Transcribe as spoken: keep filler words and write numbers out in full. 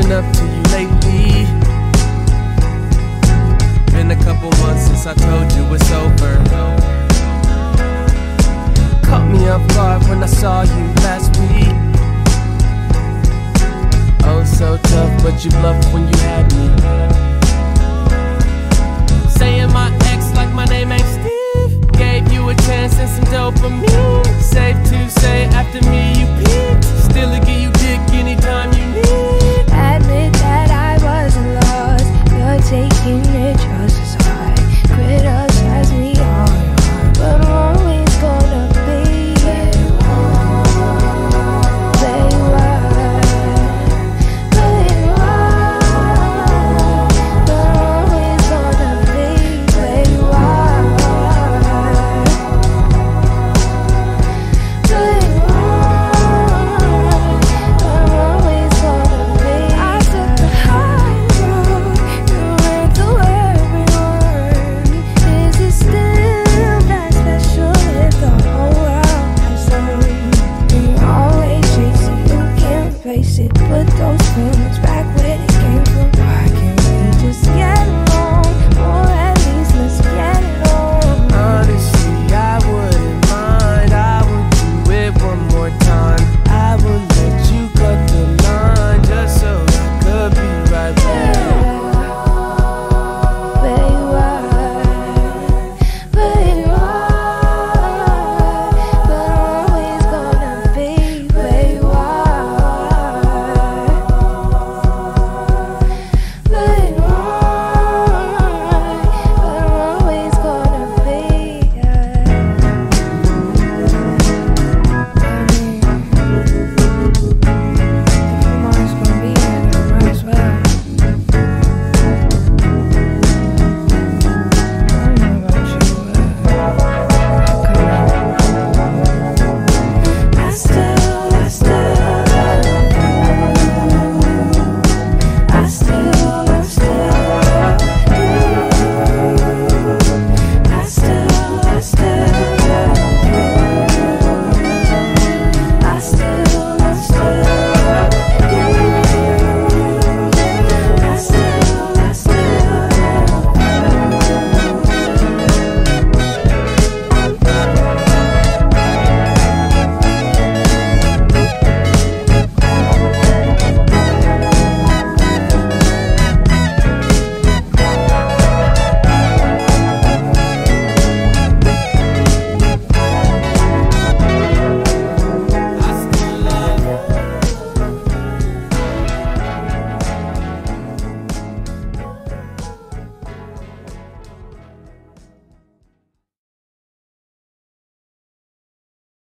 been up to you lately? Been a couple months since I told you it's over. Caught me off guard when I saw you last week. Oh, so tough, but you bluffed when you had me. Saying my ex like my name ain't Steve. Gave you a chance and some dopamine.